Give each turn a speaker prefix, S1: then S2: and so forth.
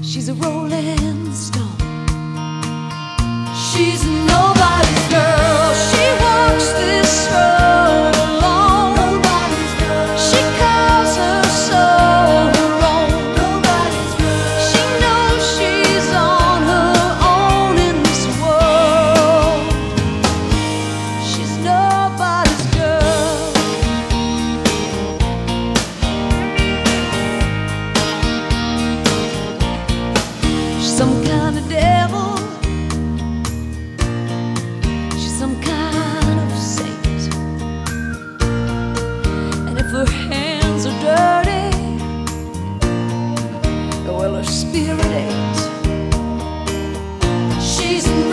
S1: She's a rolling stone. She's nobody's girl. She walks this road alone. Nobody's girl. She calls her soul her own. Nobody's girl. She knows she's on her own in this world. She's nobody's girl. She's some kind of devil. Some kind of saint. And if her hands are dirty, well, her spirit ain't. She's